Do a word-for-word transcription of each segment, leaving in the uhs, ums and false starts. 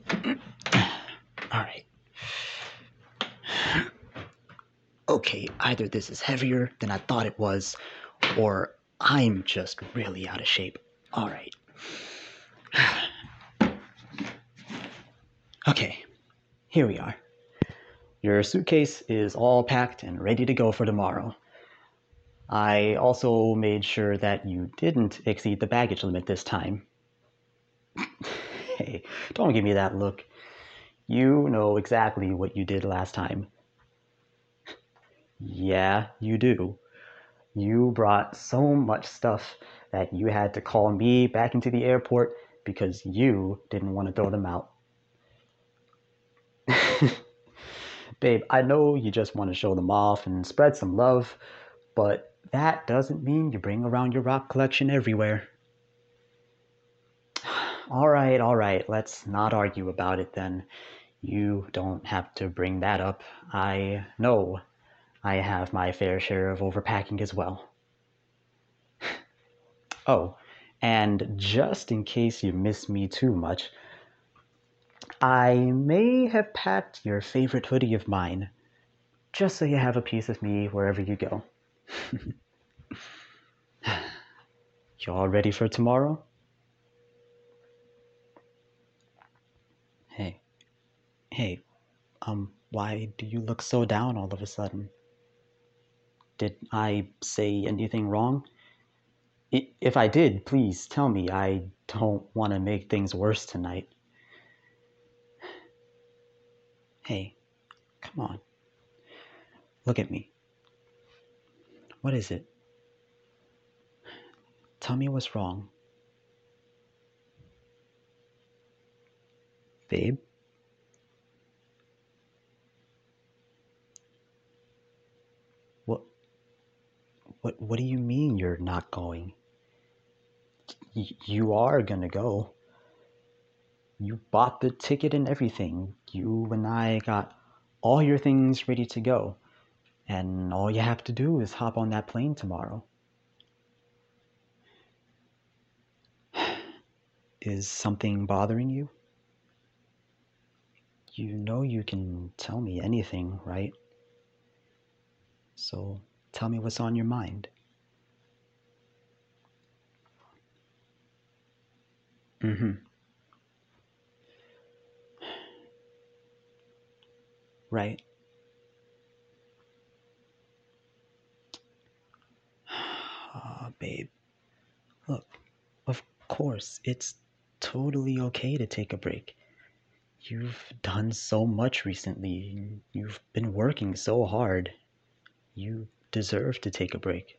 Alright. Okay, either this is heavier than I thought it was, or I'm just really out of shape. Alright. Okay, here we are. Your suitcase is all packed and ready to go for tomorrow. I also made sure that you didn't exceed the baggage limit this time. Hey, don't give me that look. You know exactly what you did last time. Yeah, you do. You brought so much stuff that you had to call me back into the airport because you didn't want to throw them out. Babe, I know you just want to show them off and spread some love, but that doesn't mean you bring around your rock collection everywhere. All right, all right, let's not argue about it then. You don't have to bring that up. I know I have my fair share of overpacking as well. Oh, and just in case you miss me too much, I may have packed your favorite hoodie of mine, just so you have a piece of me wherever you go. You all ready for tomorrow? Hey, hey, um, why do you look so down all of a sudden? Did I say anything wrong? If I did, please tell me. I don't want to make things worse tonight. Hey, come on. Look at me. What is it? Tell me what's wrong. Babe? What what what do you mean you're not going? Y- you are gonna go. You bought the ticket and everything. You and I got all your things ready to go. And all you have to do is hop on that plane tomorrow. Is something bothering you? You know you can tell me anything, right? So tell me what's on your mind. Mm-hmm. Right. Ah, babe. Look, of course, it's totally okay to take a break. You've done so much recently. You've been working so hard. You deserve to take a break.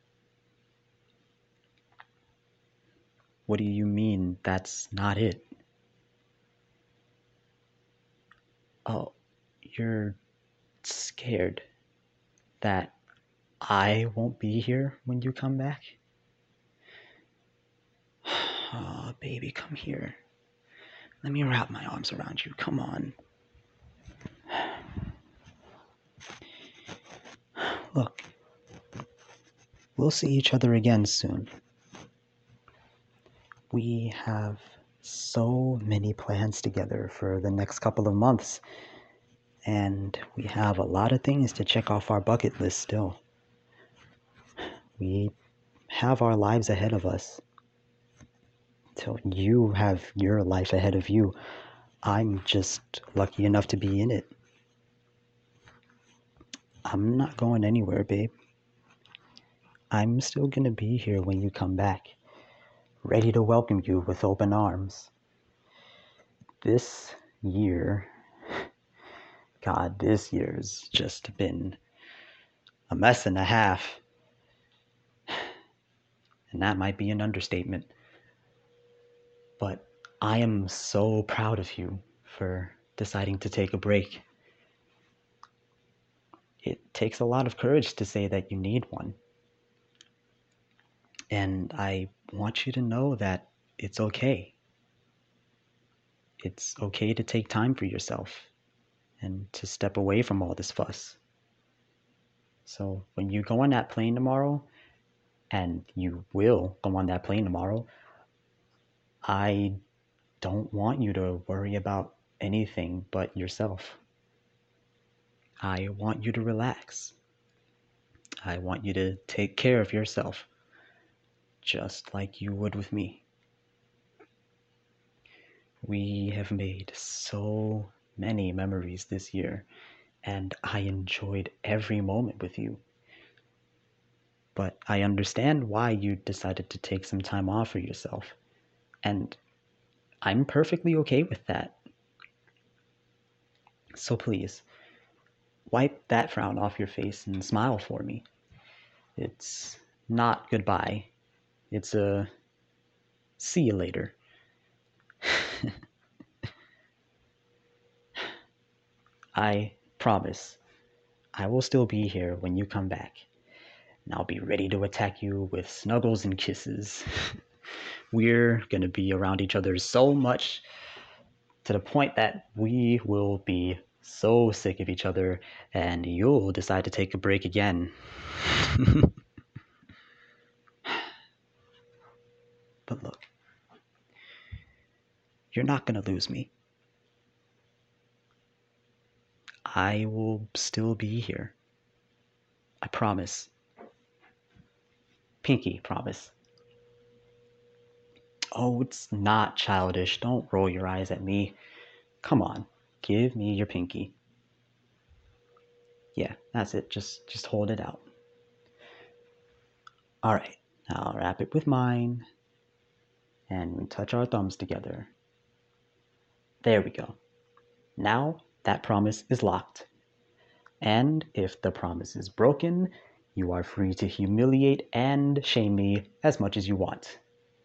What do you mean that's not it? Oh, you're scared that I won't be here when you come back? Oh, baby, come here. Let me wrap my arms around you. Come on. Look, we'll see each other again soon. We have so many plans together for the next couple of months, and we have a lot of things to check off our bucket list still. We have our lives ahead of us. Till you have your life ahead of you. I'm just lucky enough to be in it. I'm not going anywhere, babe. I'm still gonna be here when you come back, ready to welcome you with open arms. This year, God, this year's just been a mess and a half. And that might be an understatement. But I am so proud of you for deciding to take a break. It takes a lot of courage to say that you need one. And I want you to know that it's okay. It's okay to take time for yourself and to step away from all this fuss. So when you go on that plane tomorrow, and you will go on that plane tomorrow, I don't want you to worry about anything but yourself. I want you to relax. I want you to take care of yourself, just like you would with me. We have made so many memories this year, and I enjoyed every moment with you. But I understand why you decided to take some time off for yourself, and I'm perfectly okay with that. So please, wipe that frown off your face and smile for me. It's not goodbye. It's a see you later. I promise I will still be here when you come back, and I'll be ready to attack you with snuggles and kisses. We're gonna be around each other so much to the point that we will be so sick of each other and you'll decide to take a break again. But look, you're not gonna lose me. I will still be here. I promise. Pinky promise. Oh, it's not childish. Don't roll your eyes at me. Come on, give me your pinky. Yeah, that's it. Just just hold it out. All right, now I'll wrap it with mine and touch our thumbs together. There we go. Now that promise is locked. And if the promise is broken, you are free to humiliate and shame me as much as you want.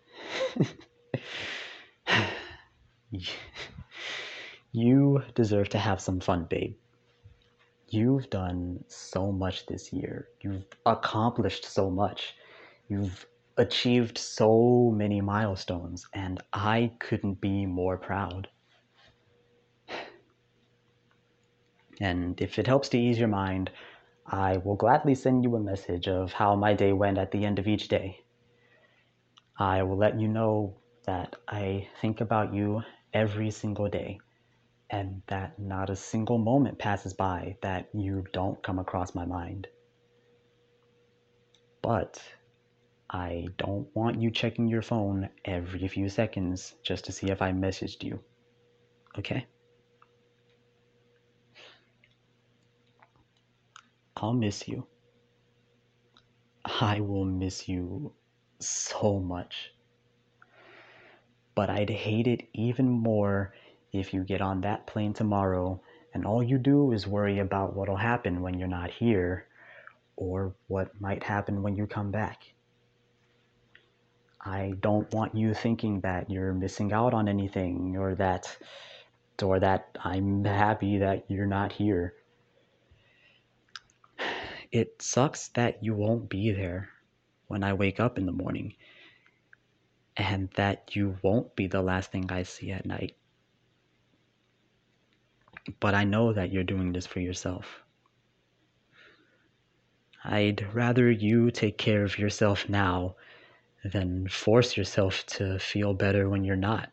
You deserve to have some fun, babe. You've done so much this year. You've accomplished so much. You've achieved so many milestones, and I couldn't be more proud. And if it helps to ease your mind, I will gladly send you a message of how my day went at the end of each day. I will let you know that I think about you every single day, and that not a single moment passes by that you don't come across my mind. But I don't want you checking your phone every few seconds just to see if I messaged you. Okay? I'll miss you. I will miss you so much. But I'd hate it even more if you get on that plane tomorrow and all you do is worry about what'll happen when you're not here or what might happen when you come back. I don't want you thinking that you're missing out on anything or that or that I'm happy that you're not here. It sucks that you won't be there when I wake up in the morning, and that you won't be the last thing I see at night. But I know that you're doing this for yourself. I'd rather you take care of yourself now than force yourself to feel better when you're not.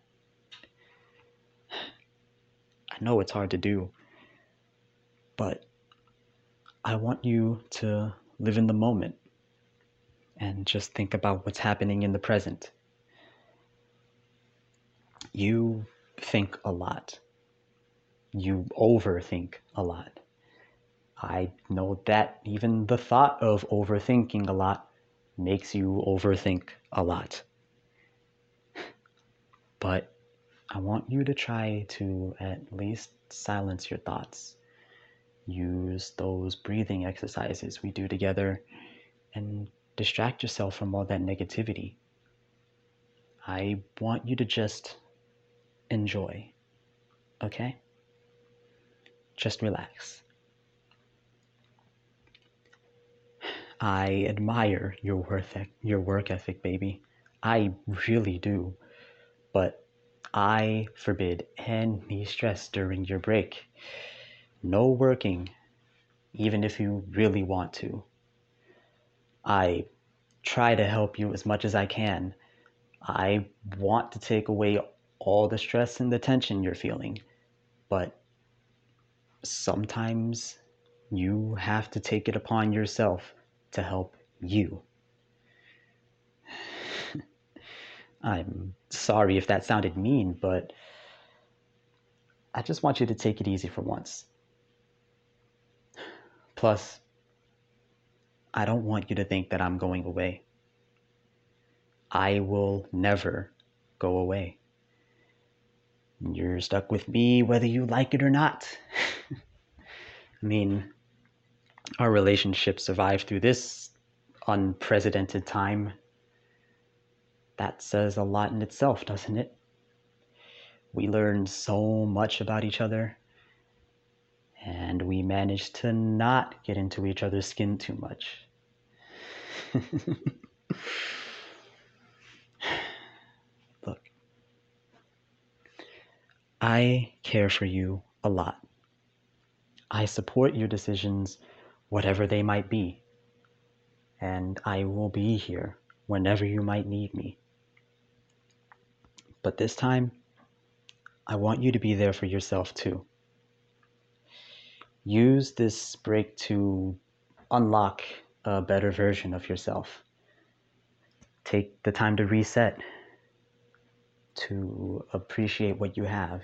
I know it's hard to do, but I want you to live in the moment and just think about what's happening in the present. You think a lot. You overthink a lot. I know that even the thought of overthinking a lot makes you overthink a lot. But I want you to try to at least silence your thoughts. Use those breathing exercises we do together and distract yourself from all that negativity. I want you to just enjoy, okay? Just relax. I admire your work, your work ethic, baby. I really do. But I forbid any stress during your break. No working, even if you really want to. I try to help you as much as I can. I want to take away all the stress and the tension you're feeling, but sometimes you have to take it upon yourself to help you. I'm sorry if that sounded mean, but I just want you to take it easy for once. Plus, I don't want you to think that I'm going away. I will never go away. You're stuck with me whether you like it or not. I mean, our relationship survived through this unprecedented time. That says a lot in itself, doesn't it? We learned so much about each other, and we managed to not get into each other's skin too much. Look, I care for you a lot. I support your decisions, whatever they might be, and I will be here whenever you might need me. But this time, I want you to be there for yourself too. Use this break to unlock a better version of yourself. Take the time to reset, to appreciate what you have.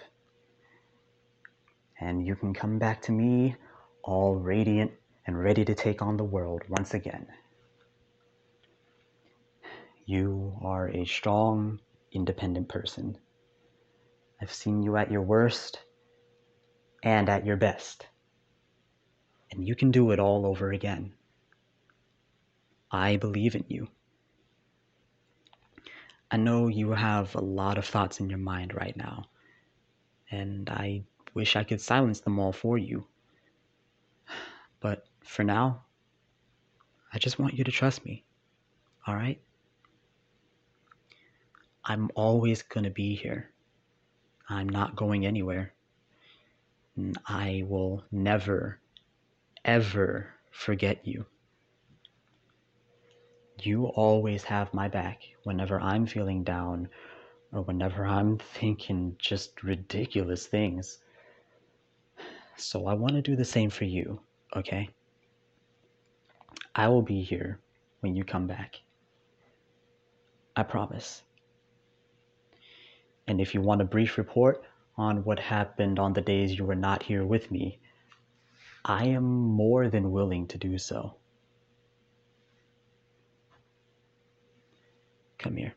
And you can come back to me all radiant and ready to take on the world once again. You are a strong, independent person. I've seen you at your worst and at your best. And you can do it all over again. I believe in you. I know you have a lot of thoughts in your mind right now, and I wish I could silence them all for you. But for now, I just want you to trust me, all right? I'm always going to be here. I'm not going anywhere. And I will never, ever forget you. You always have my back whenever I'm feeling down or whenever I'm thinking just ridiculous things. So I want to do the same for you, okay? I will be here when you come back. I promise. And if you want a brief report on what happened on the days you were not here with me, I am more than willing to do so. Come here.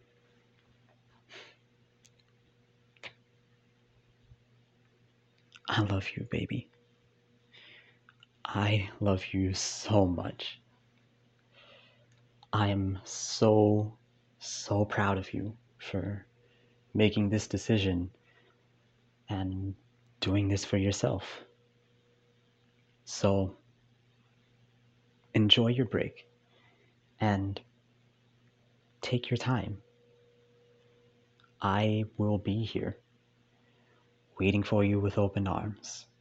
I love you, baby. I love you so much. I am so, so proud of you for making this decision and doing this for yourself. So enjoy your break and take your time. I will be here, waiting for you with open arms.